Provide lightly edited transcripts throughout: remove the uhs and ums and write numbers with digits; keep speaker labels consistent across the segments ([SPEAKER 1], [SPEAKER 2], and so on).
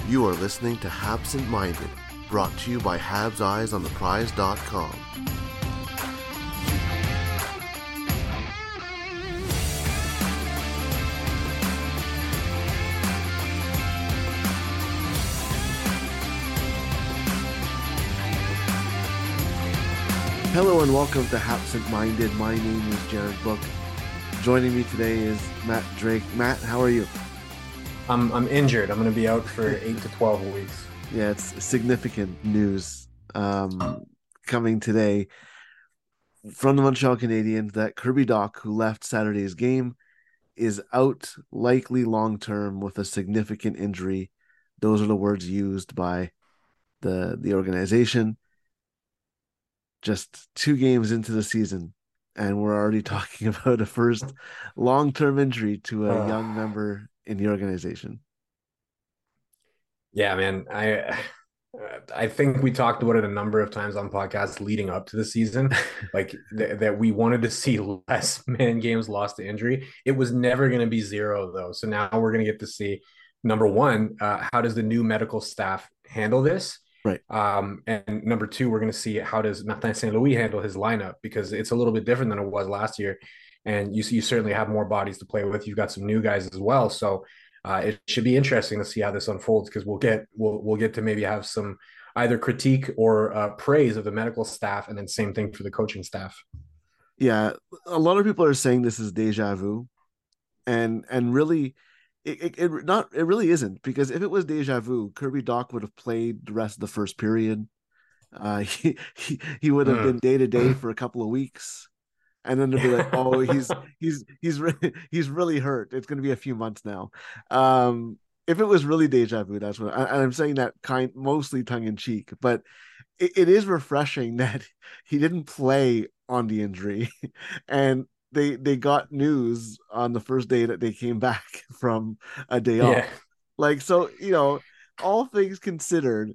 [SPEAKER 1] You are listening to Habsent Minded, brought to you by HabsEyesOnThePrize.com. Hello and welcome to Habsent Minded. My name is Jared Book. Joining me today is Matt Drake. Matt, how are you?
[SPEAKER 2] I'm injured. I'm going to be out for 8 to 12 weeks.
[SPEAKER 1] Yeah, it's significant news coming today from the Montreal Canadiens that Kirby Dach, who left Saturday's game, is out likely long term with a significant injury. Those are the words used by the organization. Just 2 games into the season, and we're already talking about a first long-term injury to a young member in the organization.
[SPEAKER 2] Yeah, man. I think we talked about it a number of times on podcasts leading up to the season, like that we wanted to see less man games lost to injury. It was never going to be zero though. So now we're going to get to see number one, how does the new medical staff handle this?
[SPEAKER 1] Right.
[SPEAKER 2] And number two, we're going to see how does Martin St. Louis handle his lineup because it's a little bit different than it was last year. And you certainly have more bodies to play with. You've got some new guys as well. So it should be interesting to see how this unfolds because we'll get to maybe have some either critique or praise of the medical staff, and then same thing for the coaching staff.
[SPEAKER 1] Yeah, a lot of people are saying this is deja vu, and really, it really isn't, because if it was deja vu, Kirby Dach would have played the rest of the first period. He would have been day to day for a couple of weeks, and then they'll be like, "Oh, he's really hurt. It's going to be a few months now." If it was really deja vu, that's what I'm saying, that mostly tongue in cheek, but it is refreshing that he didn't play on the injury, and they got news on the first day that they came back from a day
[SPEAKER 2] Yeah.
[SPEAKER 1] off. Like, so, all things considered,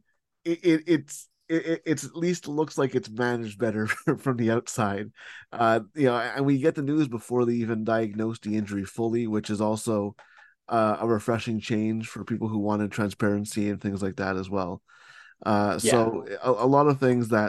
[SPEAKER 1] it's at least looks like it's managed better from the outside. And we get the news before they even diagnose the injury fully, which is also a refreshing change for people who wanted transparency and things like that as well.
[SPEAKER 2] Yeah.
[SPEAKER 1] So a lot of things that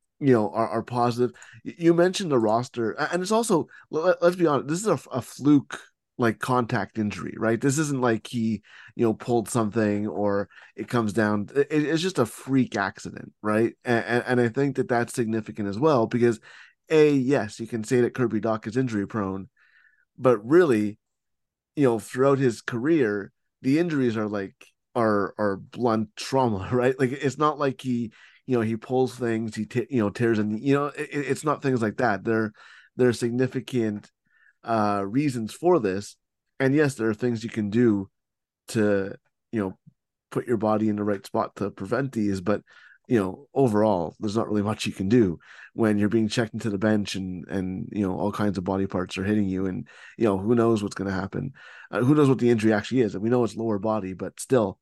[SPEAKER 1] are positive. You mentioned the roster, and it's also, let's be honest, this is a fluke, like, contact injury, right? This isn't like he pulled something or it comes down. It's just a freak accident, right? And I think that that's significant as well, because yes, you can say that Kirby Dach is injury prone, but really, throughout his career, the injuries are like are blunt trauma, right? Like, it's not like he pulls things, tears, and it's not things like that. There are significant reasons for this, and yes, there are things you can do to put your body in the right spot to prevent these, but overall, there's not really much you can do when you're being checked into the bench, and all kinds of body parts are hitting you, and who knows what's going to happen. Who knows what the injury actually is? And we know it's lower body, but still,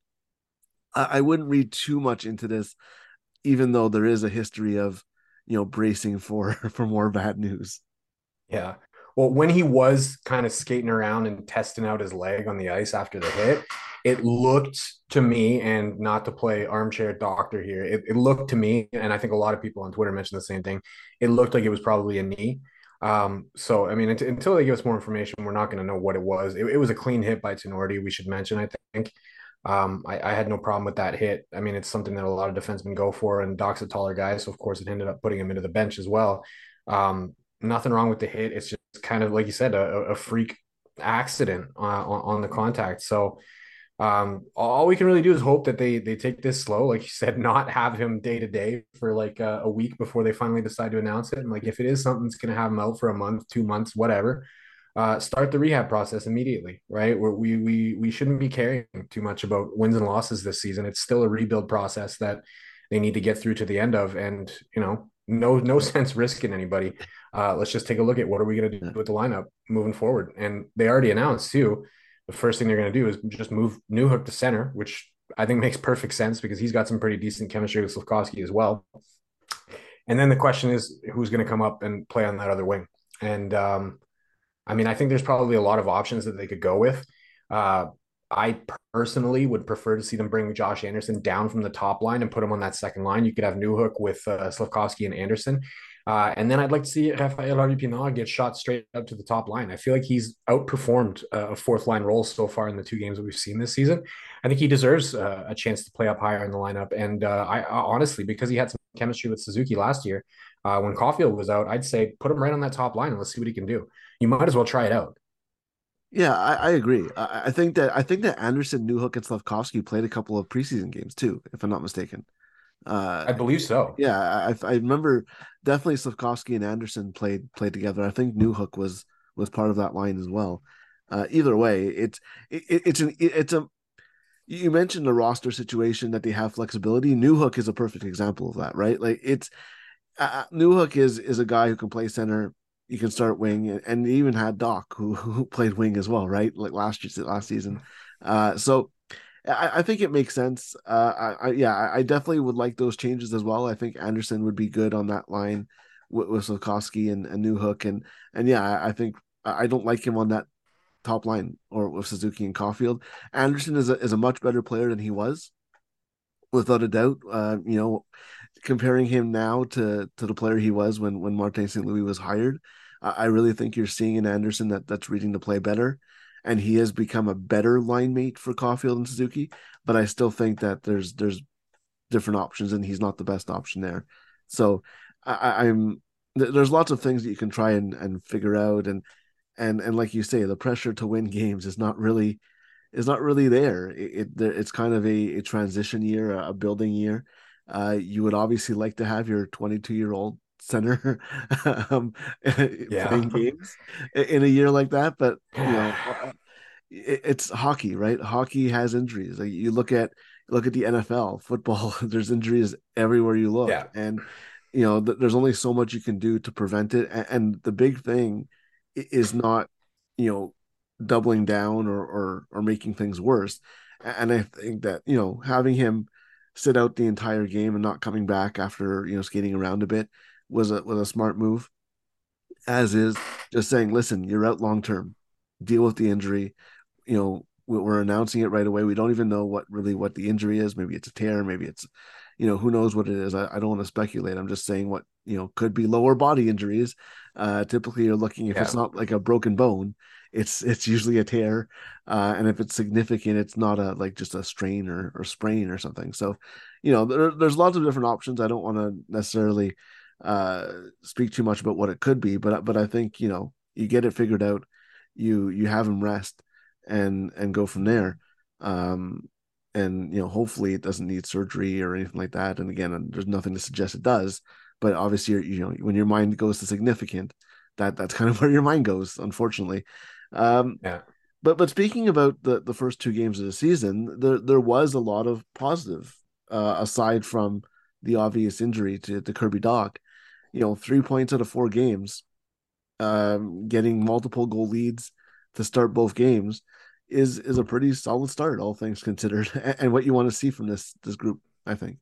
[SPEAKER 1] I wouldn't read too much into this, even though there is a history of bracing for for more bad news.
[SPEAKER 2] Yeah. Well, when he was kind of skating around and testing out his leg on the ice after the hit, it looked to me, and not to play armchair doctor here, it looked to me, and I think a lot of people on Twitter mentioned the same thing. It looked like it was probably a knee. So I mean, until they give us more information, we're not going to know what it was. It was a clean hit by Tenorti, we should mention, I think. I had no problem with that hit. I mean, it's something that a lot of defensemen go for, and Doc's a taller guy, so of course it ended up putting him into the bench as well. Nothing wrong with the hit. It's just kind of like you said, a freak accident on the contact. So all we can really do is hope that they take this slow, like you said, not have him day to day for like a week before they finally decide to announce it. And like, if it is something that's going to have him out for a month, 2 months, whatever, start the rehab process immediately, right? Where we shouldn't be caring too much about wins and losses this season. It's still a rebuild process that they need to get through to the end of, and no sense risking anybody. Let's just take a look at what are we going to do with the lineup moving forward. And they already announced too, the first thing they're going to do is just move Newhook to center, which I think makes perfect sense because he's got some pretty decent chemistry with Slafkovsky as well. And then the question is, who's going to come up and play on that other wing? And I mean, I think there's probably a lot of options that they could go with. I personally would prefer to see them bring Josh Anderson down from the top line and put him on that second line. You could have Newhook with Slavkovsky and Anderson. And then I'd like to see Rafael Harvey-Pinard get shot straight up to the top line. I feel like he's outperformed a fourth line role so far in the two games that we've seen this season. I think he deserves a chance to play up higher in the lineup. And I honestly, because he had some chemistry with Suzuki last year, when Caulfield was out, I'd say put him right on that top line and let's see what he can do. You might as well try it out.
[SPEAKER 1] Yeah, I agree. I think that Anderson, Newhook, and Slavkovsky played a couple of preseason games too, if I'm not mistaken. Uh,
[SPEAKER 2] I believe so.
[SPEAKER 1] yeah, I remember definitely Slavkovsky and Anderson played together. I think Newhook was part of that line as well. Either way, it's a you mentioned the roster situation that they have flexibility. Newhook is a perfect example of that, right? Like it's Newhook is a guy who can play center. You can start wing, and they even had Doc who played wing as well, right? Like last season. So I think it makes sense. Yeah, I definitely would like those changes as well. I think Anderson would be good on that line with Slavkovsky and Newhook, and yeah, I think I don't like him on that top line or with Suzuki and Caulfield. Anderson is a much better player than he was, without a doubt. Comparing him now to the player he was when Martin St. Louis was hired, I really think you're seeing an Anderson that's reading the play better, and he has become a better line mate for Caulfield and Suzuki. But I still think that there's different options, and he's not the best option there. So I'm there's lots of things that you can try and figure out, and like you say, the pressure to win games is not really there. It's kind of a transition year, a building year. You would obviously like to have your 22-year-old center um,
[SPEAKER 2] Yeah.
[SPEAKER 1] playing games in a year like that, but it's hockey, right? Hockey has injuries. Like you look at the NFL, football. There's injuries everywhere you look,
[SPEAKER 2] Yeah.
[SPEAKER 1] and there's only so much you can do to prevent it. And the big thing is not you know doubling down or making things worse. And I think that having him sit out the entire game and not coming back after skating around a bit was a smart move. As is just saying, listen, you're out long term. Deal with the injury. We're announcing it right away. We don't even know what the injury is. Maybe it's a tear. Maybe it's, who knows what it is. I don't want to speculate. I'm just saying what could be lower body injuries. Typically, you're looking, if it's
[SPEAKER 2] Yeah.
[SPEAKER 1] not like a broken bone, it's usually a tear, and if it's significant, it's not a like just a strain or sprain or something. So, there's lots of different options. I don't want to necessarily uh speak too much about what it could be, but I think you get it figured out, you have him rest and go from there. um and hopefully it doesn't need surgery or anything like that, and again, there's nothing to suggest it does, but obviously when your mind goes to significant, that's kind of where your mind goes, unfortunately. um
[SPEAKER 2] Yeah.
[SPEAKER 1] but speaking about the first two games of the season, there was a lot of positive, aside from the obvious injury to Kirby Doc. 3 points out of 4 games, getting multiple goal leads to start both games is a pretty solid start, all things considered, and what you want to see from this group, I think.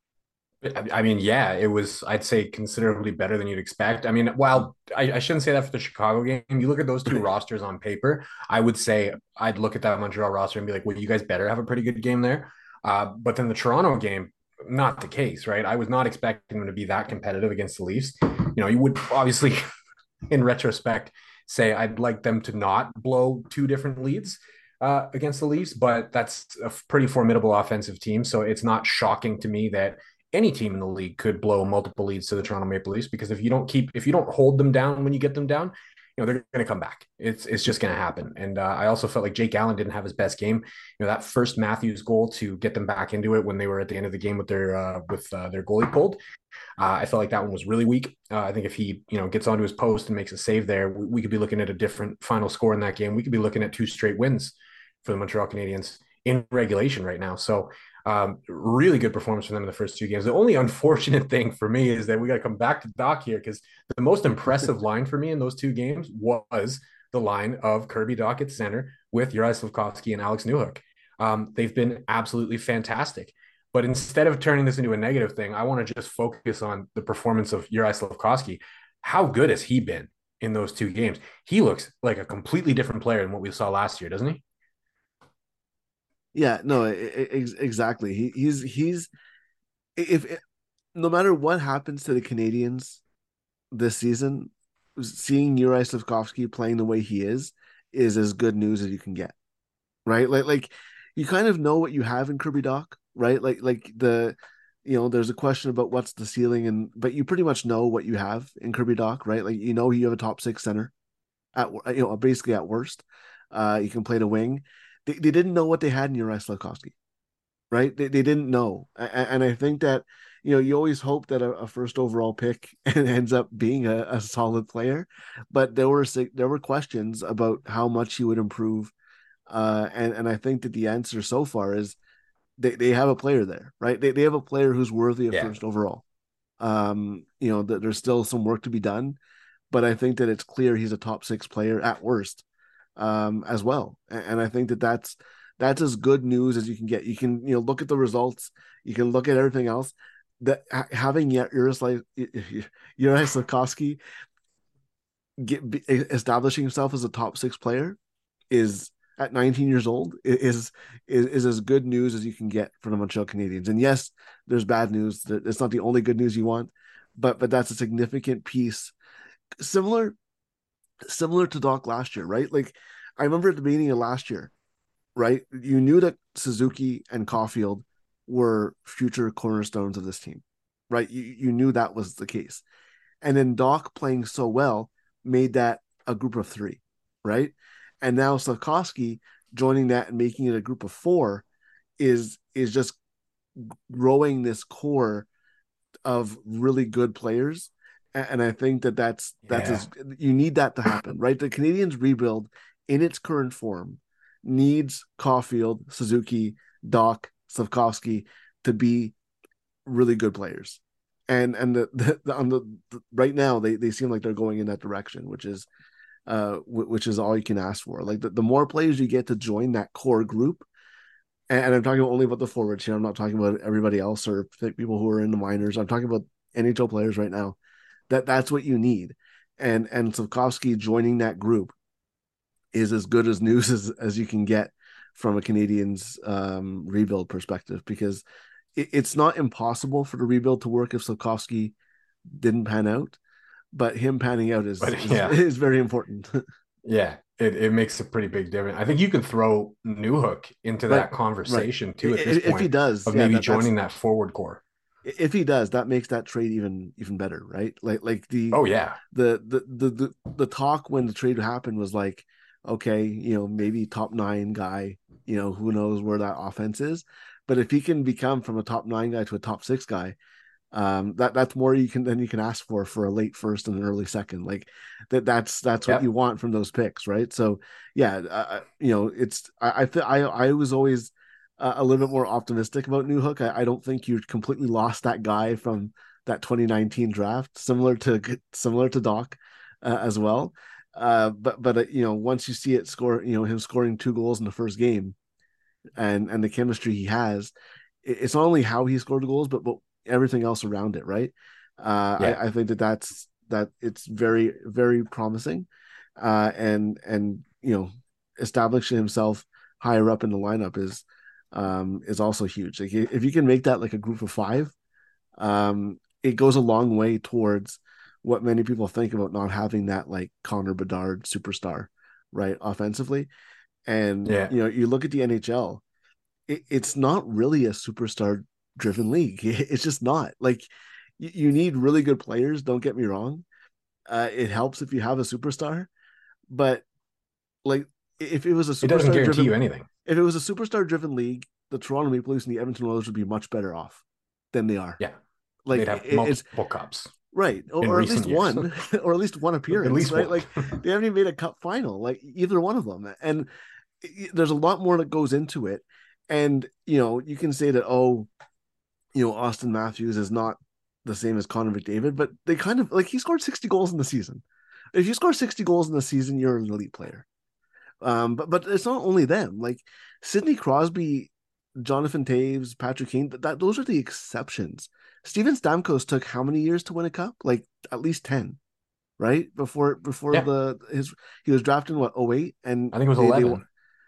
[SPEAKER 2] I mean, yeah, it was, I'd say, considerably better than you'd expect. I mean, while I shouldn't say that for the Chicago game, you look at those two
[SPEAKER 1] Right.
[SPEAKER 2] rosters on paper, I would say I'd look at that Montreal roster and be like, well, you guys better have a pretty good game there. But then the Toronto game, not the case, right? I was not expecting them to be that competitive against the Leafs. You would obviously, in retrospect, say I'd like them to not blow two different leads against the Leafs, but that's a pretty formidable offensive team. So it's not shocking to me that any team in the league could blow multiple leads to the Toronto Maple Leafs, because if you don't hold them down when you get them down, they're going to come back. It's just going to happen. And I also felt like Jake Allen didn't have his best game. That first Matthews goal to get them back into it when they were at the end of the game with their goalie pulled. I felt like that one was really weak. I think if he gets onto his post and makes a save there, we could be looking at a different final score in that game. We could be looking at two straight wins for the Montreal Canadiens in regulation right now. So really good performance from them in the first two games. The only unfortunate thing for me is that we got to come back to Doc here, because the most impressive line for me in those two games was the line of Kirby Doc at center with Juraj Slavkovsky and Alex Newhook. They've been absolutely fantastic. But instead of turning this into a negative thing, I want to just focus on the performance of Juraj Slavkovsky. How good has he been in those two games? He looks like a completely different player than what we saw last year, doesn't he?
[SPEAKER 1] Yeah, no, exactly. He's if no matter what happens to the Canadians this season, seeing Yuri Slafkovsky playing the way he is as good news as you can get, right? Like you kind of know what you have in Kirby Doc, right? There's a question about what's the ceiling, and but you pretty much know what you have in Kirby Doc, right? Like you know you have a top six center basically at worst. You can play the wing. They didn't know what they had in Yuri Slafkovsky, right? They didn't know, and I think that you always hope that a first overall pick ends up being a solid player, but there were questions about how much he would improve, and I think that the answer so far is they have a player there, right? They have a player who's worthy of
[SPEAKER 2] Yeah.
[SPEAKER 1] first overall. That there's still some work to be done, but I think that it's clear he's a top six player at worst, as well. And I think that that's as good news as you can get. You can look at the results, you can look at everything else. That having Jaroslav Slafkovsky establishing himself as a top six player is at 19 years old is as good news as you can get for the Montreal Canadiens. And yes, there's bad news. It's not the only good news you want, but that's a significant piece. Similar similar to Doc last year, right? Like I remember at the beginning of last year, right? You knew that Suzuki and Caulfield were future cornerstones of this team, right? You knew that was the case. And then Doc playing so well made that a group of three, right? And now Slafkovsky joining that and making it a group of four is just growing this core of really good players. And I think that that's
[SPEAKER 2] Yeah.
[SPEAKER 1] as you need that to happen, right? The Canadians rebuild in its current form needs Caulfield, Suzuki, Doc, Slafkovsky to be really good players. And on the right now they seem like they're going in that direction, which is all you can ask for. Like the more players you get to join that core group, and I'm talking only about the forwards here. I'm not talking about everybody else or people who are in the minors. I'm talking about NHL players right now. That's what you need, and Slafkovsky joining that group is as good as news as you can get from a Canadian's rebuild perspective, because it's not impossible for the rebuild to work if Slafkovsky didn't pan out, but him panning out is
[SPEAKER 2] But
[SPEAKER 1] is,
[SPEAKER 2] yeah,
[SPEAKER 1] is very important.
[SPEAKER 2] yeah, it makes a pretty big difference. I think you could throw Newhook into
[SPEAKER 1] Right,
[SPEAKER 2] that
[SPEAKER 1] right.
[SPEAKER 2] conversation too at this
[SPEAKER 1] If he
[SPEAKER 2] point
[SPEAKER 1] does,
[SPEAKER 2] of
[SPEAKER 1] yeah,
[SPEAKER 2] maybe
[SPEAKER 1] that's
[SPEAKER 2] joining that forward core.
[SPEAKER 1] if he does, that makes that trade even better, right? Like
[SPEAKER 2] Oh yeah.
[SPEAKER 1] the talk when the trade happened was like, okay, maybe top nine guy, who knows where that offense is, but if he can become from a top nine guy to a top six guy, that's more you can ask for a late first and an early second. Like that's what you
[SPEAKER 2] Yep.
[SPEAKER 1] want from those picks, right? So yeah, it's I was always a little bit more optimistic about Newhook. I don't think you completely lost that guy from that 2019 draft, similar to Doc, as well. But once you see it score, him scoring two goals in the first game, and the chemistry he has, it's not only how he scored the goals, but everything else around it, right?
[SPEAKER 2] Yeah.
[SPEAKER 1] I think that it's very very promising, and establishing himself higher up in the lineup is also huge. Like if you can make that like a group of five, it goes a long way towards what many people think about not having that like Connor Bedard superstar, right, offensively. And
[SPEAKER 2] Yeah.
[SPEAKER 1] you look at the NHL, it's not really a superstar driven league. It's just not. Like you need really good players, don't get me wrong. It helps if you have a superstar, but like if it was a
[SPEAKER 2] It doesn't
[SPEAKER 1] superstar
[SPEAKER 2] guarantee you
[SPEAKER 1] driven
[SPEAKER 2] anything.
[SPEAKER 1] if it was a superstar driven league, the Toronto Maple Leafs and the Edmonton Oilers would be much better off than they are.
[SPEAKER 2] Yeah.
[SPEAKER 1] Like
[SPEAKER 2] They'd have
[SPEAKER 1] it's
[SPEAKER 2] multiple cups
[SPEAKER 1] right,
[SPEAKER 2] in
[SPEAKER 1] or at least
[SPEAKER 2] recent years.
[SPEAKER 1] one, or at least one
[SPEAKER 2] At
[SPEAKER 1] appearance,
[SPEAKER 2] least
[SPEAKER 1] right?
[SPEAKER 2] one.
[SPEAKER 1] Like they haven't even made a cup final, like either one of them, and there's a lot more that goes into it. And you can say that, oh, Austin Matthews is not the same as Connor McDavid, but they kind of like he scored 60 goals in the season. If you score 60 goals in the season, you're an elite player. But it's not only them. Like Sidney Crosby, Jonathan Taves, Patrick Kane, that those are the exceptions. Steven Stamkos took how many years to win a cup? Like at least 10, right? Before
[SPEAKER 2] Yeah.
[SPEAKER 1] the his he was drafted in what, 08, and
[SPEAKER 2] I think it was
[SPEAKER 1] they
[SPEAKER 2] 11.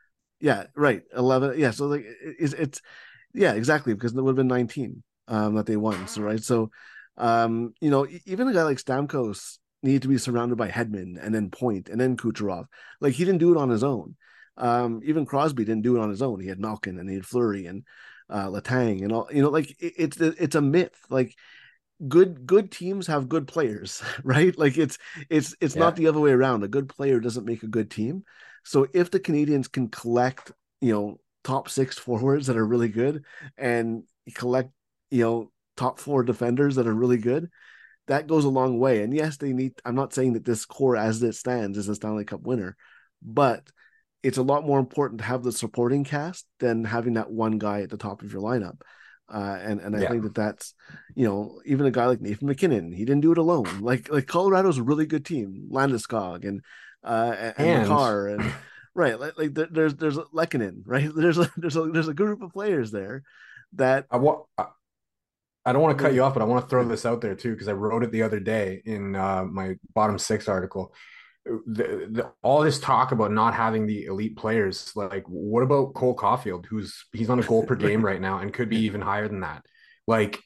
[SPEAKER 1] Yeah, right. 11. Yeah, so like it's yeah, exactly, because it would have been 19 that they won. So right. So even a guy like Stamkos needed to be surrounded by Hedman and then Point and then Kucherov. Like he didn't do it on his own. Even Crosby didn't do it on his own. He had Malkin and he had Fleury and Letang and all, like it's a myth. Like good teams have good players, right? Like it's not
[SPEAKER 2] Yeah.
[SPEAKER 1] the other way around. A good player doesn't make a good team. So if the Canadians can collect, top six forwards that are really good and collect, top four defenders that are really good, that goes a long way. And yes, they need, I'm not saying that this core as it stands is a Stanley Cup winner, but it's a lot more important to have the supporting cast than having that one guy at the top of your lineup. And I
[SPEAKER 2] Yeah.
[SPEAKER 1] think that's, even a guy like Nathan McKinnon, he didn't do it alone. Like Colorado's a really good team, Landeskog and
[SPEAKER 2] And
[SPEAKER 1] Makar and right, there's Lehkonen, right? There's a group of players there that
[SPEAKER 2] I want I don't want to
[SPEAKER 1] go
[SPEAKER 2] cut you
[SPEAKER 1] ahead.
[SPEAKER 2] off, but I want to throw
[SPEAKER 1] Yeah.
[SPEAKER 2] this out there too because I wrote it the other day in my bottom six article. All this talk about not having the elite players, like what about Cole Caulfield, he's on a goal per game
[SPEAKER 1] Right.
[SPEAKER 2] right now and could be
[SPEAKER 1] Yeah.
[SPEAKER 2] even higher than that. Like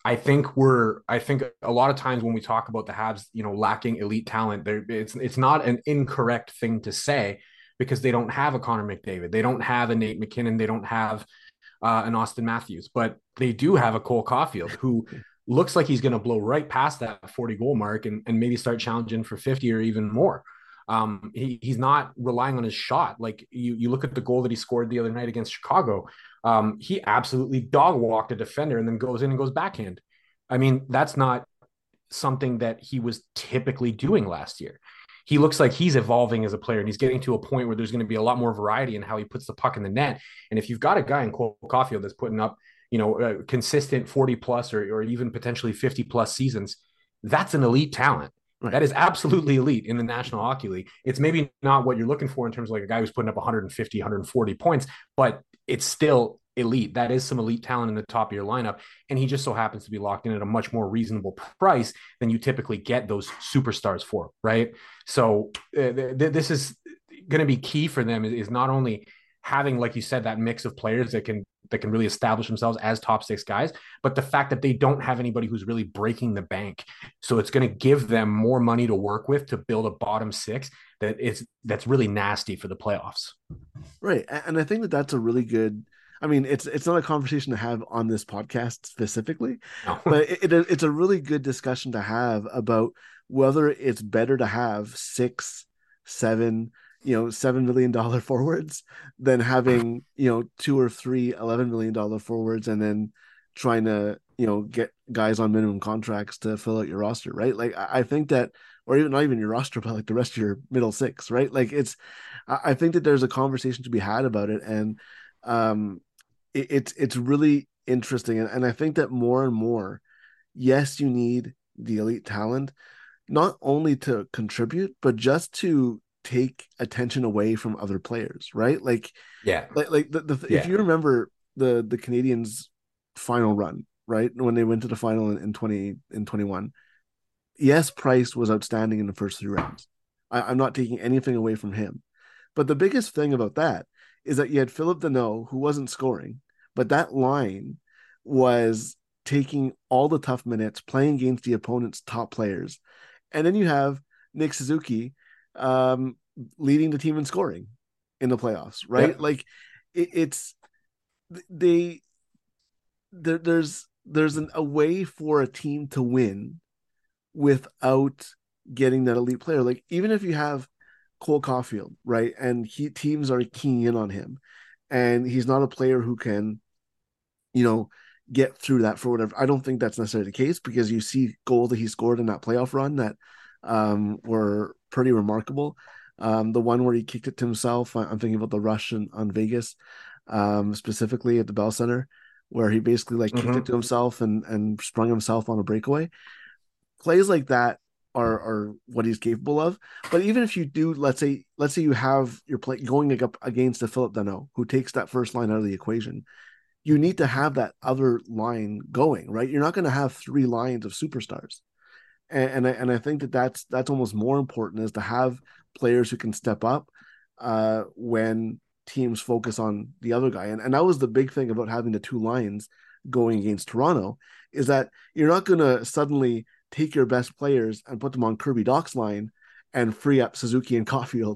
[SPEAKER 2] I think a lot of times when we talk about the Habs, lacking elite talent, there it's not an incorrect thing to say because they don't have a Connor McDavid, they don't have a Nate McKinnon, they don't have an Austin Matthews, but they do have a Cole Caulfield who looks like he's going to blow right past that 40 goal mark and maybe start challenging for 50 or even more. He's not relying on his shot. Like you look at the goal that he scored the other night against Chicago. He absolutely dog walked a defender and then goes in and goes backhand. I mean, that's not something that he was typically doing last year. He looks like he's evolving as a player and he's getting to a point where there's going to be a lot more variety in how he puts the puck in the net. And if you've got a guy in Cole Caulfield that's putting up, consistent 40 plus or even potentially 50 plus seasons, that's an elite talent.
[SPEAKER 1] Right.
[SPEAKER 2] That is absolutely elite in the National Hockey League. It's maybe not what you're looking for in terms of like a guy who's putting up 150, 140 points, but it's still elite. That is some elite talent in the top of your lineup. And he just so happens to be locked in at a much more reasonable price than you typically get those superstars for, right? So this is going to be key for them is not only having, like you said, that mix of players that can really establish themselves as top six guys, but the fact that they don't have anybody who's really breaking the bank. So it's going to give them more money to work with to build a bottom six that's really nasty for the playoffs.
[SPEAKER 1] Right. And I think that that's a really good, I mean, it's not a conversation to have on this podcast specifically,
[SPEAKER 2] No.
[SPEAKER 1] but it's a really good discussion to have about whether it's better to have six, seven, $7 million forwards than having, two or three $11 million forwards and then trying to, get guys on minimum contracts to fill out your roster, right? Like I think that, or even not even your roster, but like the rest of your middle six, right? Like I think that there's a conversation to be had about it, and um, it's really interesting, and I think that more and more, yes, you need the elite talent not only to contribute, but just to take attention away from other players, right?
[SPEAKER 2] Yeah.
[SPEAKER 1] If
[SPEAKER 2] Yeah.
[SPEAKER 1] you remember the Canadians' final run, right, when they went to the final in 2021, yes, Price was outstanding in the first three rounds. I'm not taking anything away from him. But the biggest thing about that is that you had Philip Deneau, who wasn't scoring, but that line was taking all the tough minutes, playing against the opponent's top players. And then you have Nick Suzuki um, leading the team in scoring in the playoffs, right?
[SPEAKER 2] Yep.
[SPEAKER 1] Like it's they there's a way for a team to win without getting that elite player. Like even if you have Cole Caulfield, right, and teams are keying in on him, and he's not a player who can, you know, get through that for whatever. I don't think that's necessarily the case because you see goals that he scored in that playoff run that were pretty remarkable. The one where he kicked it to himself. I'm thinking about the rush on Vegas, specifically at the Bell Center, where he basically like kicked it
[SPEAKER 2] Mm-hmm.
[SPEAKER 1] to himself and sprung himself on a breakaway. Plays like that are what he's capable of. But even if you do, let's say you have your play going up against a Philip Deneau who takes that first line out of the equation, you need to have that other line going, right? You're not going to have three lines of superstars, and I think that that's almost more important is to have players who can step up when teams focus on the other guy. And that was the big thing about having the two lines going against Toronto, is that you're not going to suddenly take your best players and put them on Kirby Dach's line and free up Suzuki and Caulfield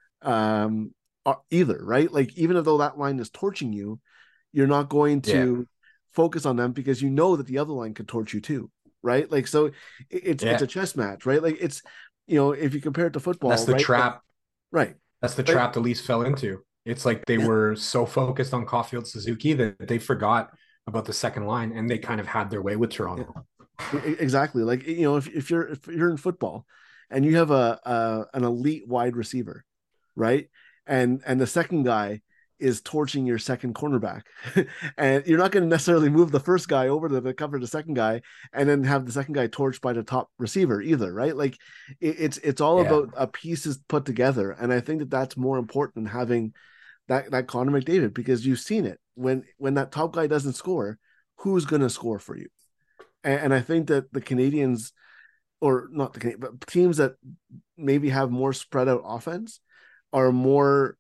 [SPEAKER 1] um, either, right? Like, even though that line is torching you, you're not going
[SPEAKER 2] Yeah.
[SPEAKER 1] to focus on them because you know that the other line could torch you too, right? Like, so it's
[SPEAKER 2] Yeah.
[SPEAKER 1] a chess match, right? Like, it's, if you compare it to
[SPEAKER 2] That's
[SPEAKER 1] football,
[SPEAKER 2] the
[SPEAKER 1] right? Like,
[SPEAKER 2] trap.
[SPEAKER 1] right,
[SPEAKER 2] That's the
[SPEAKER 1] right,
[SPEAKER 2] trap the Leafs fell into. It's like they
[SPEAKER 1] yeah,
[SPEAKER 2] were so focused on Caulfield Suzuki that they forgot about the second line, and they kind of had their way with
[SPEAKER 1] yeah.
[SPEAKER 2] Toronto.
[SPEAKER 1] Exactly. Like, if you're in football and you have a an elite wide receiver, right? And the second guy is torching your second cornerback. And you're not going to necessarily move the first guy over to cover the second guy and then have the second guy torched by the top receiver either, right? Like, it's all
[SPEAKER 2] Yeah.
[SPEAKER 1] about a pieces put together. And I think that that's more important than having that Connor McDavid, because you've seen it when that top guy doesn't score, who's going to score for you? And I think that the Canadians, or not the Canadians, but teams that maybe have more spread out offense are more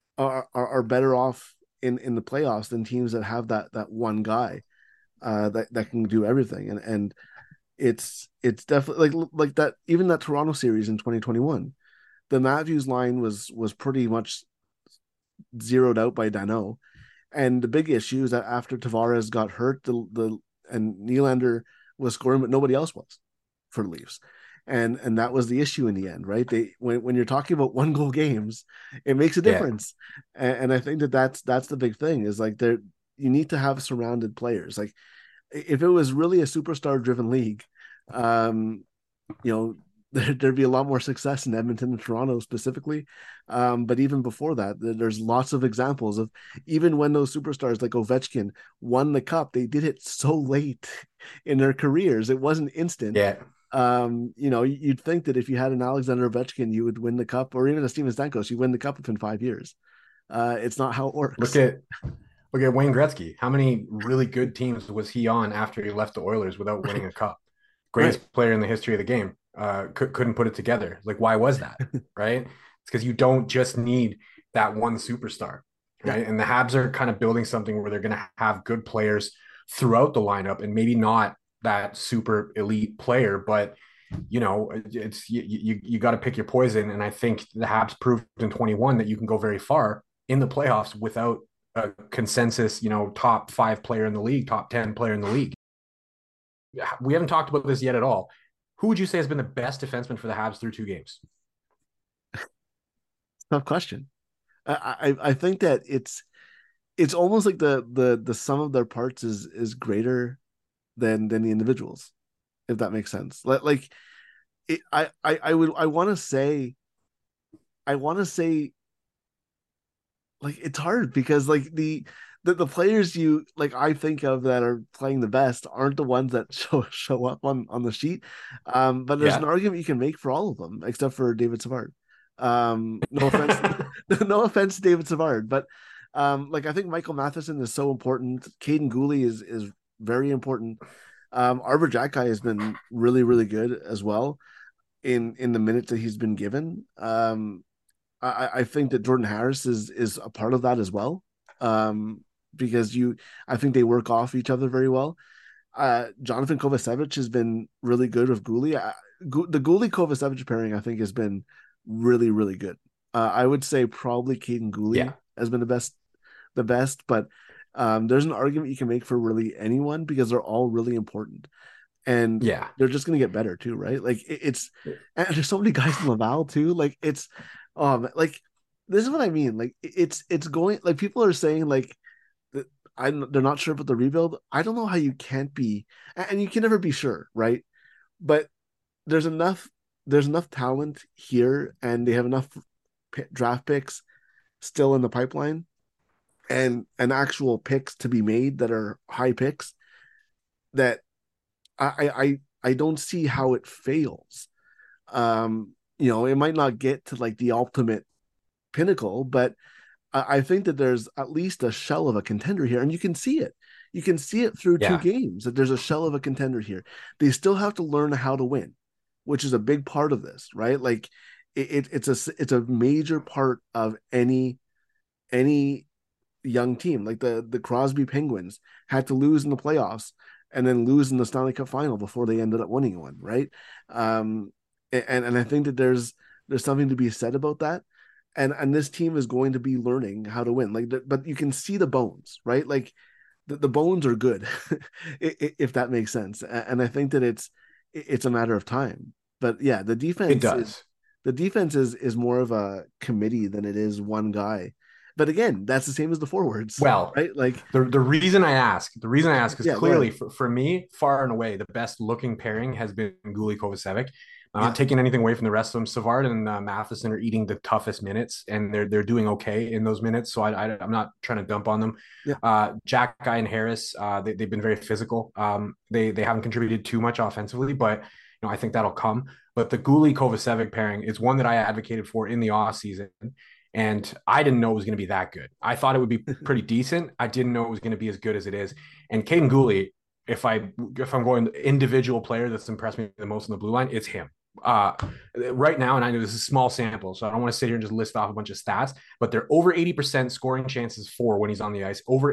[SPEAKER 1] are better off in the playoffs than teams that have that one guy that can do everything. And it's definitely like that. Even that Toronto series in 2021, the Matthews line was pretty much zeroed out by Dano. And the big issue is that after Tavares got hurt, the and Nylander was scoring, but nobody else was for the Leafs. And that was the issue in the end, right? They when you're talking about 1 goal games, it makes a
[SPEAKER 2] Yeah.
[SPEAKER 1] difference. And I think that that's the big thing, is like, there you need to have surrounded players. Like, if it was really a superstar driven league, um, you know, there'd be a lot more success in Edmonton and Toronto specifically. But even before that, there's lots of examples of, even when those superstars like Ovechkin won the cup, they did it so late in their careers. It wasn't instant.
[SPEAKER 2] Yeah.
[SPEAKER 1] You'd think that if you had an Alexander Ovechkin, you would win the cup, or even a Steven Stamkos, you win the cup within 5 years. It's not how it
[SPEAKER 2] Look
[SPEAKER 1] works.
[SPEAKER 2] at look at Wayne Gretzky. How many really good teams was he on after he left the Oilers without winning a cup?
[SPEAKER 1] Right.
[SPEAKER 2] Greatest player in the history of the game. Couldn't put it together. Like, why was that? Right? It's because you don't just need that one superstar,
[SPEAKER 1] Yeah.
[SPEAKER 2] right? And the Habs are kind of building something where they're going to have good players throughout the lineup, and maybe not that super elite player, but it's you got to pick your poison. And I think the Habs proved in 21 that you can go very far in the playoffs without a consensus, top 5 player in the league, top 10 player in the league. We haven't talked about this yet at all. Who would you say has been the best defenseman for the Habs through 2 games?
[SPEAKER 1] Tough question. I think that it's almost like the sum of their parts is greater than the individuals, if that makes sense. Like it, I would I want to say like, it's hard because, like, the players you like I think of that are playing the best aren't the ones that show up on the sheet. But there's an
[SPEAKER 2] Yeah.
[SPEAKER 1] argument you can make for all of them except for David Savard. No offense, no offense to David Savard, but like, I think Michael Matheson is so important. Caden Gooley is very important. Arbor Jacki has been really, really good as well in the minutes that he's been given. I think that Jordan Harris is a part of that as well. Um, because I think they work off each other very well. Jonathan Kovacevic has been really good with Gooley. The Gooley Kovacevic pairing, I think, has been really, really good. I would say probably Caden
[SPEAKER 2] Yeah.
[SPEAKER 1] Gooley has been the best, but there's an argument you can make for really anyone because they're all really important, and
[SPEAKER 2] Yeah.
[SPEAKER 1] they're just gonna get better too, right? Like, it's and there's so many guys in Laval too. Like, it's like, this is what I mean. Like, it's going, like, people are saying like that they're not sure about the rebuild. I don't know how you can't be, and you can never be sure, right? But there's enough there's enough talent here, and they have enough draft picks still in the pipeline, and actual picks to be made that are high picks, that I don't see how it fails. It might not get to like the ultimate pinnacle, but I think that there's at least a shell of a contender here, and you can see it. You can see it through two
[SPEAKER 2] Yeah.
[SPEAKER 1] games that there's a shell of a contender here. They still have to learn how to win, which is a big part of this, right? Like, it's a major part of any any young team. Like the Crosby Penguins had to lose in the playoffs and then lose in the Stanley Cup final before they ended up winning one, right? And I think that there's something to be said about that. And this team is going to be learning how to win. But you can see the bones, right? Like the bones are good, if that makes sense. And I think that it's a matter of time. But yeah,
[SPEAKER 2] It does.
[SPEAKER 1] the defense is more of a committee than it is one guy. But again, that's the same as the forwards,
[SPEAKER 2] Well,
[SPEAKER 1] right? Like,
[SPEAKER 2] the reason I ask is
[SPEAKER 1] yeah, go
[SPEAKER 2] clearly
[SPEAKER 1] ahead.
[SPEAKER 2] for me, far and away, the best looking pairing has been Guli Kovacevic. I'm not
[SPEAKER 1] Yeah,
[SPEAKER 2] taking anything away from the rest of them. Savard and Matheson are eating the toughest minutes, and they're doing okay in those minutes. So I'm not trying to dump on them.
[SPEAKER 1] yeah.
[SPEAKER 2] Jack Guy and Harris, they've been very physical. They haven't contributed too much offensively, but I think that'll come. But the Guli Kovacevic pairing is one that I advocated for in the off season, and I didn't know it was going to be that good. I thought it would be pretty decent. I didn't know it was going to be as good as it is. And Caden Gooley, if I'm going individual player that's impressed me the most in the blue line, it's him. Uh, right now, and I know this is a small sample, so I don't want to sit here and just list off a bunch of stats, but they're over 80% scoring chances for when he's on the ice, over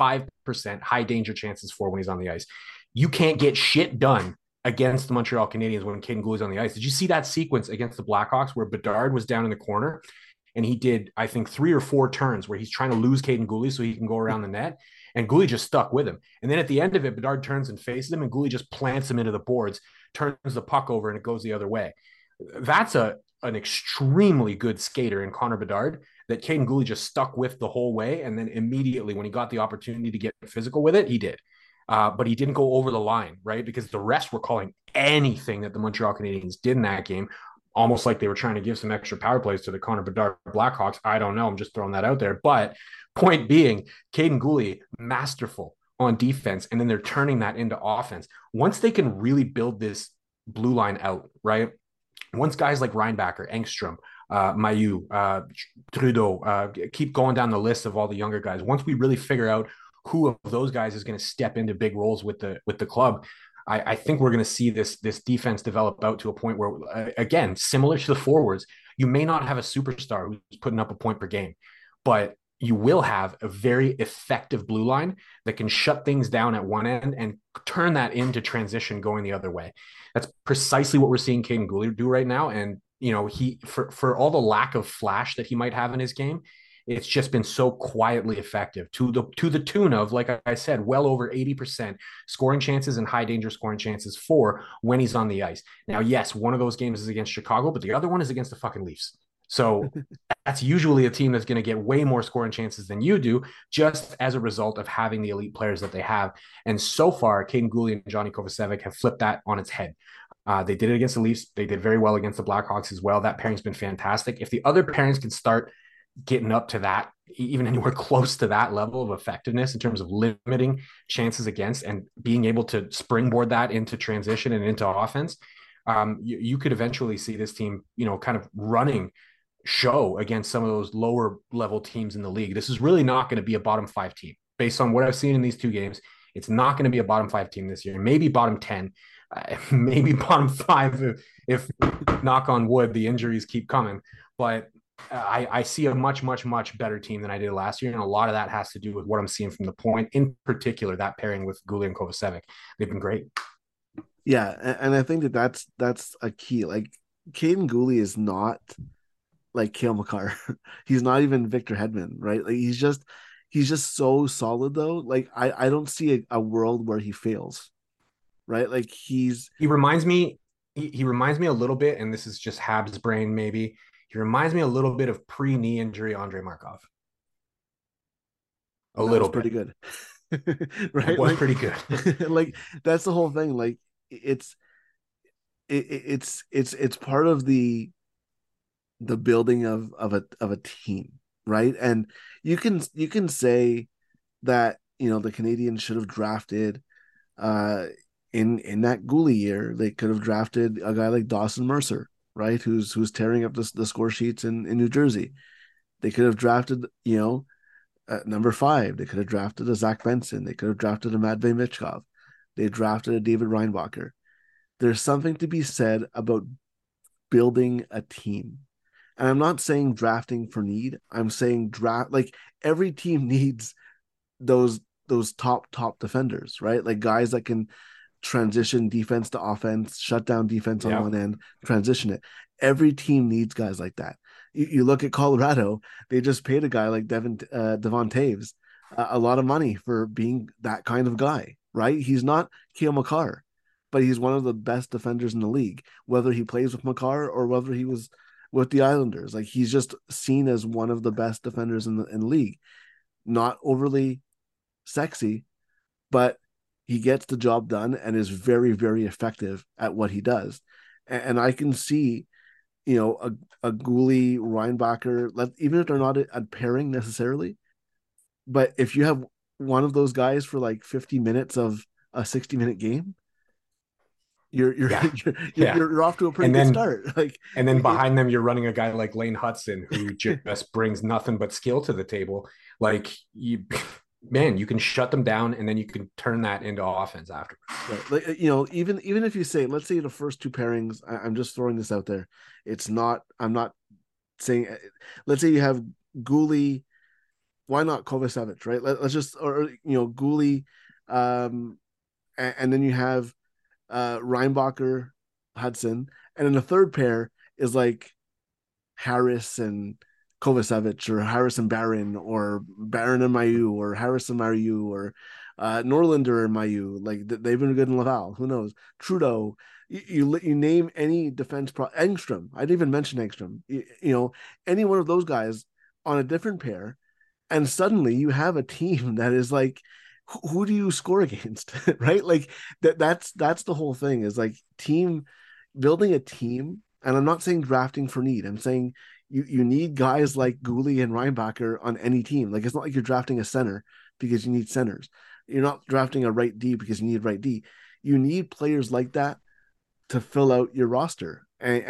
[SPEAKER 2] 85% high danger chances for when he's on the ice. You can't get shit done against the Montreal Canadiens when Caden Gooley's on the ice. Did you see that sequence against the Blackhawks where Bedard was down in the corner and he did, I think, 3 or 4 turns where he's trying to lose Caden Gooley so he can go around the net, and Gooley just stuck with him. And then at the end of it, Bedard turns and faces him, and Gooley just plants him into the boards, turns the puck over, and it goes the other way. That's an extremely good skater in Connor Bedard that Caden Gooley just stuck with the whole way, and then immediately when he got the opportunity to get physical with it, he did. But he didn't go over the line, right? Because the rest were calling anything that the Montreal Canadiens did in that game, almost like they were trying to give some extra power plays to the Connor Bedard Blackhawks. I don't know. I'm just throwing that out there. But point being, Caden Gooley, masterful on defense, and then they're turning that into offense. Once they can really build this blue line out, right? Once guys like Reinbacher, Engstrom, Mayu, Trudeau, keep going down the list of all the younger guys. Once we really figure out who of those guys is going to step into big roles with the club, I think we're going to see this defense develop out to a point where, again, similar to the forwards, you may not have a superstar who's putting up a point per game, but you will have a very effective blue line that can shut things down at one end and turn that into transition going the other way. That's precisely what we're seeing Caden Gooley do right now. And he for all the lack of flash that he might have in his game, it's just been so quietly effective to the tune of, like I said, well over 80% scoring chances and high danger scoring chances for when he's on the ice. Now, yes, one of those games is against Chicago, but the other one is against the fucking Leafs. So that's usually a team that's going to get way more scoring chances than you do, just as a result of having the elite players that they have. And so far, Caden Gooley and Johnny Kovacevic have flipped that on its head. They did it against the Leafs. They did very well against the Blackhawks as well. That pairing's been fantastic. If the other pairings can start getting up to that, even anywhere close to that level of effectiveness in terms of limiting chances against and being able to springboard that into transition and into offense, you could eventually see this team, kind of running show against some of those lower level teams in the league. This is really not going to be a bottom 5 team based on what I've seen in these 2 games. It's not going to be a bottom 5 team this year. Maybe bottom 10, maybe bottom 5 if knock on wood, the injuries keep coming. But I see a much, much, much better team than I did last year. And a lot of that has to do with what I'm seeing from the point, in particular, that pairing with Gooley and Kovacevic. They've been great.
[SPEAKER 1] Yeah, and I think that's a key. Like Caden Gooley is not like Kale McCarr. He's not even Victor Hedman, right? Like he's just so solid though. Like I don't see a world where he fails, right? Like he's
[SPEAKER 2] He reminds me, he reminds me a little bit, and this is just Habs brain maybe. He reminds me a little bit of pre-knee injury Andre Markov. A
[SPEAKER 1] that was
[SPEAKER 2] little
[SPEAKER 1] pretty
[SPEAKER 2] bit.
[SPEAKER 1] good.
[SPEAKER 2] It
[SPEAKER 1] Right?
[SPEAKER 2] was
[SPEAKER 1] Like
[SPEAKER 2] pretty good.
[SPEAKER 1] like that's the whole thing. Like it's it's part of the building of a team, right? And you can say that the Canadians should have drafted uh in that Gooley year. They could have drafted a guy like Dawson Mercer, right? Who's tearing up the score sheets in New Jersey. They could have drafted, at number 5. They could have drafted a Zach Benson. They could have drafted a Matvey Michkov. They drafted a David Reinbacher. There's something to be said about building a team. And I'm not saying drafting for need. I'm saying draft like every team needs those top defenders, right? Like guys that can transition defense to offense, shut down defense on
[SPEAKER 2] Yeah.
[SPEAKER 1] one end, transition it. Every team needs guys like that. You look at Colorado; they just paid a guy like Devon Taves a lot of money for being that kind of guy, right? He's not Kale McCarr, but he's one of the best defenders in the league. Whether he plays with McCarr or whether he was with the Islanders, like he's just seen as one of the best defenders in the league. Not overly sexy, but he gets the job done and is very, very effective at what he does. And I can see, a Gooley Reinbacher, even if they're not a pairing necessarily, but if you have one of those guys for like 50 minutes of a 60-minute game, you're
[SPEAKER 2] Yeah.
[SPEAKER 1] you're
[SPEAKER 2] Yeah.
[SPEAKER 1] you're off to a pretty
[SPEAKER 2] And
[SPEAKER 1] good
[SPEAKER 2] then
[SPEAKER 1] start. Like
[SPEAKER 2] and then
[SPEAKER 1] it,
[SPEAKER 2] behind them, you're running a guy like Lane Hudson who just brings nothing but skill to the table. Like you, man, you can shut them down and then you can turn that into offense after.
[SPEAKER 1] right, like even if you say, let's say the first two pairings, I'm just throwing this out there. It's not. I'm not saying. Let's say you have Gooley, why not Kovacevic, right? Us just, or Gooley, and then you have Reinbacher, Hudson, and then the third pair is like Harris and Kovacevic, or Harris and Barron, or Barron and Mayu, or Harris and Mayu, or Norlinder and Mayu. Like they've been good in Laval. Who knows? Trudeau. You name any Engstrom. I didn't even mention Engstrom. Any one of those guys on a different pair, and suddenly you have a team that is like, who do you score against? Right, like that's the whole thing, is like team building a team. And I'm not saying drafting for need. I'm saying you need guys like Gooley and Reinbacher on any team. Like it's not like you're drafting a center because you need centers. You're not drafting a right D because you need right D. You need players like that to fill out your roster.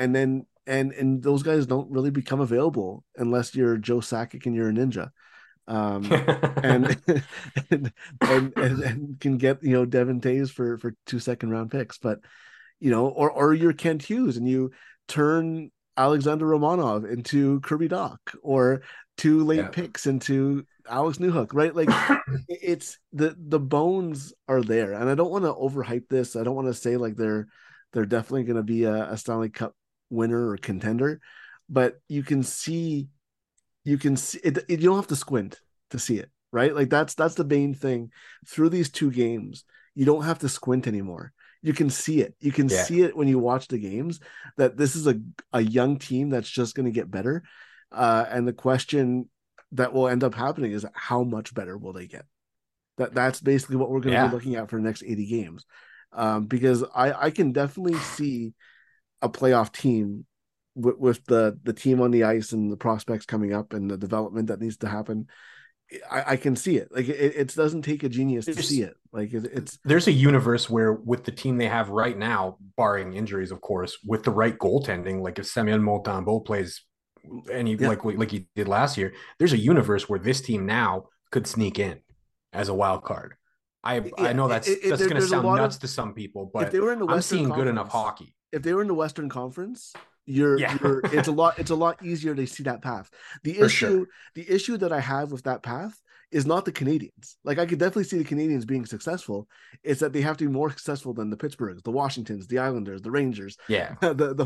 [SPEAKER 1] And those guys don't really become available unless you're Joe Sakic and you're a ninja. Um, and, and and can get Devin Tays for 2 second round picks, but or you're Kent Hughes and you turn Alexander Romanov into Kirby Doc, or two late
[SPEAKER 2] Yeah.
[SPEAKER 1] picks into Alex Newhook, right? Like it's the bones are there, and I don't want to overhype this. I don't want to say like they're definitely going to be a Stanley Cup winner or contender, but you can see it, you don't have to squint to see it, right? Like that's the main thing through these two games. You don't have to squint anymore. You can see it. You can
[SPEAKER 2] Yeah.
[SPEAKER 1] see it when you watch the games, that this is a young team that's just going to get better. And the question that will end up happening is, how much better will they get? That's basically what we're going to be
[SPEAKER 2] Yeah.
[SPEAKER 1] looking at for the next 80 games. Because I can definitely see a playoff team with the team on the ice and the prospects coming up and the development that needs to happen. I can see it. Like it doesn't take a genius to see
[SPEAKER 2] There's
[SPEAKER 1] it. Like it's
[SPEAKER 2] there's a universe where with the team they have right now, barring injuries, of course, with the right goaltending, like if Samuel Montembeault plays and he
[SPEAKER 1] yeah,
[SPEAKER 2] like he did last year, there's a universe where this team now could sneak in as a wild card. I
[SPEAKER 1] yeah.
[SPEAKER 2] know that's going to
[SPEAKER 1] There's a
[SPEAKER 2] sound
[SPEAKER 1] lot of,
[SPEAKER 2] nuts to some people,
[SPEAKER 1] if
[SPEAKER 2] but
[SPEAKER 1] they were in the
[SPEAKER 2] I'm
[SPEAKER 1] Western
[SPEAKER 2] seeing good enough
[SPEAKER 1] Conference,
[SPEAKER 2] hockey.
[SPEAKER 1] if they were in the Western Conference, you're
[SPEAKER 2] Yeah,
[SPEAKER 1] you're it's a lot easier to see that path. The
[SPEAKER 2] for
[SPEAKER 1] issue
[SPEAKER 2] sure.
[SPEAKER 1] the issue that I have with that path is not the Canadians. Like I could definitely see the Canadians being successful. It's that they have to be more successful than the Pittsburghs, the Washingtons, the Islanders, the Rangers,
[SPEAKER 2] Yeah,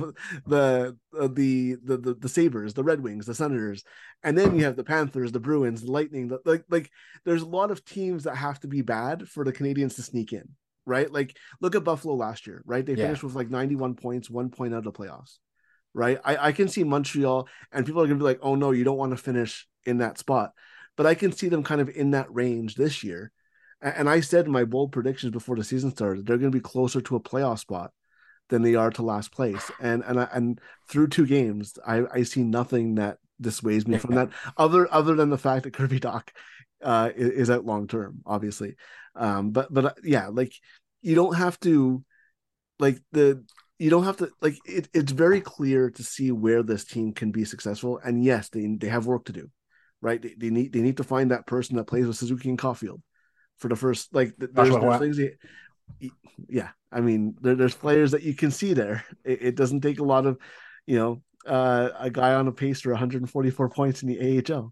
[SPEAKER 1] the Sabres, the Red Wings, the Senators, and then you have the Panthers, the Bruins, the Lightning. Like there's a lot of teams that have to be bad for the Canadians to sneak in, right? Like look at Buffalo last year, right? They
[SPEAKER 2] yeah.
[SPEAKER 1] finished with like 91 points, 1 point out of the playoffs, right? I can see Montreal, and people are going to be like, oh no, you don't want to finish in that spot. But I can see them kind of in that range this year. And I said in my bold predictions before the season started, they're going to be closer to a playoff spot than they are to last place. And through two games, I see nothing that dissuades me from
[SPEAKER 2] Yeah.
[SPEAKER 1] that, other than the fact that Kirby Doc is out long term, obviously. But yeah, like you don't have to like the you don't have to like it's very clear to see where this team can be successful. And yes, they have work to do, right? They need to find that person that plays with Suzuki and Caulfield for the first, like
[SPEAKER 2] Joshua
[SPEAKER 1] there's
[SPEAKER 2] Roy.
[SPEAKER 1] things yeah. I mean there's players that you can see there. It doesn't take a lot of a guy on a pace for 144 points in the AHL.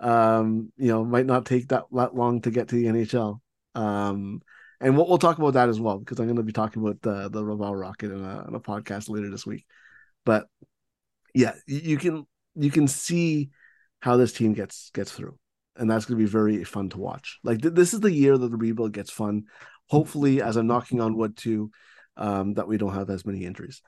[SPEAKER 1] Might not take that long to get to the NHL. And we'll talk about that as well, because I'm going to be talking about the Laval Rocket in a podcast later this week. But yeah, you can see how this team gets through, and that's going to be very fun to watch. Like this is the year that the rebuild gets fun. Hopefully, as I'm knocking on wood too, that we don't have as many injuries.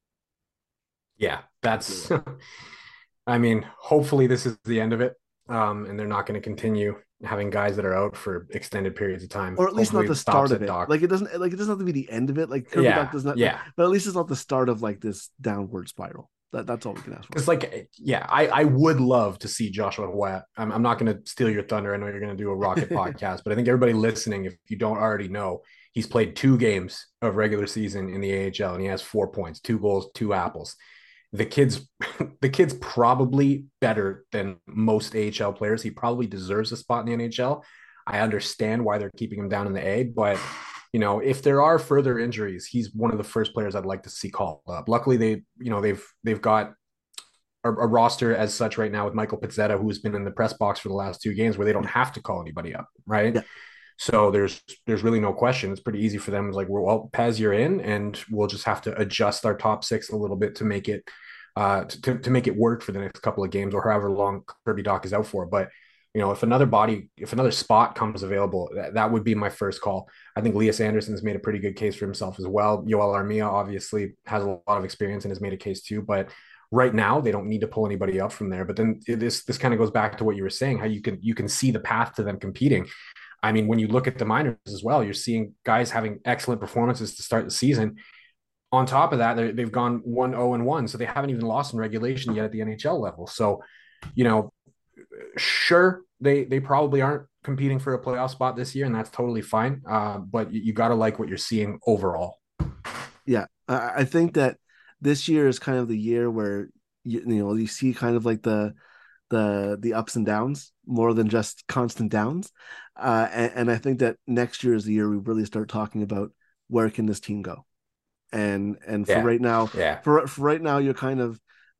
[SPEAKER 2] Yeah, that's. I mean, hopefully this is the end of it, and they're not going to continue having guys that are out for extended periods of time.
[SPEAKER 1] Or at least
[SPEAKER 2] Hopefully
[SPEAKER 1] not the
[SPEAKER 2] it stops
[SPEAKER 1] start of
[SPEAKER 2] at
[SPEAKER 1] it.
[SPEAKER 2] Doc.
[SPEAKER 1] Like it doesn't have to be the end of it. Like Kirby Doc
[SPEAKER 2] Yeah,
[SPEAKER 1] does not.
[SPEAKER 2] yeah.
[SPEAKER 1] But at least it's not the start of like this downward spiral. That's all we can ask for.
[SPEAKER 2] Because, like, yeah, I would love to see Joshua Roy. I'm not going to steal your thunder. I know you're going to do a Rocket podcast, but I think everybody listening, if you don't already know, he's played 2 games of regular season in the AHL, and he has 4 points, 2 goals, 2 apples. The kid's the kid's probably better than most AHL players. He probably deserves a spot in the NHL. I understand why they're keeping him down in the A, but if there are further injuries, he's one of the first players I'd like to see called up. Luckily, they've got a roster as such right now with Michael Pizzetta, who's been in the press box for the last 2 games, where they don't have to call anybody up, right?
[SPEAKER 1] Yeah.
[SPEAKER 2] So there's really no question. It's pretty easy for them. It's like, well, Pez, you're in, and we'll just have to adjust our top 6 a little bit to make it to make it work for the next couple of games, or however long Kirby Doc is out for. But if another spot comes available, that would be my first call. I think Elias Anderson's made a pretty good case for himself as well. Yoel Armia obviously has a lot of experience and has made a case too, but right now they don't need to pull anybody up from there. But then this kind of goes back to what you were saying, how you can see the path to them competing. I mean, when you look at the minors as well, you're seeing guys having excellent performances to start the season. On top of that, they've gone 1-0-1, so they haven't even lost in regulation yet at the NHL level. So, sure, they probably aren't competing for a playoff spot this year, and that's totally fine. But you got to like what you're seeing overall.
[SPEAKER 1] Yeah, I think that this year is kind of the year where you see kind of like the ups and downs more than just constant downs. And I think that next year is the year we really start talking about where can this team go. And for right now, for right now, you're kind of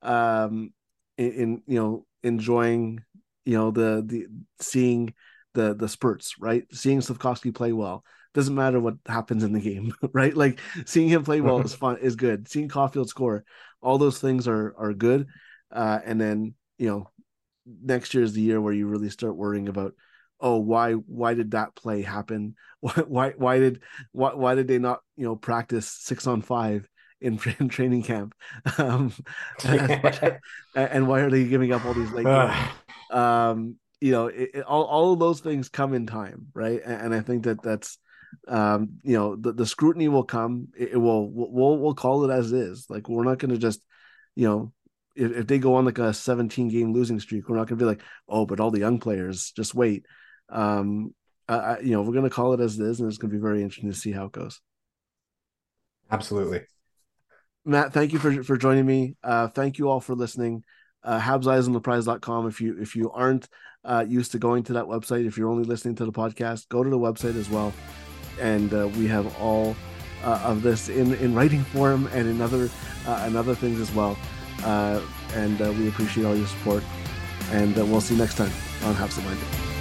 [SPEAKER 1] enjoying the seeing the spurts, right? Seeing Slafkovsky play well. Doesn't matter what happens in the game, right? Like seeing him play well is fun, is good. Seeing Caulfield score, all those things are good. And then next year is the year where you really start worrying about, oh, why did that play happen? Why did they not practice 6-on-5 in training camp? And why are they giving up all these late games? All of those things come in time, right? And I think that's the scrutiny will come. We'll call it as is. Like we're not going to just if they go on like a 17 game losing streak, we're not going to be like, oh, but all the young players, just wait. We're going to call it as it is, and it's going to be very interesting to see how it goes.
[SPEAKER 2] Absolutely.
[SPEAKER 1] Matt, thank you for joining me. Thank you all for listening. HabsEyesOnThePrize.com. If you aren't used to going to that website, if you're only listening to the podcast, go to the website as well. And we have all of this in writing form and in other things as well. And we appreciate all your support. And we'll see you next time on Habs Minded.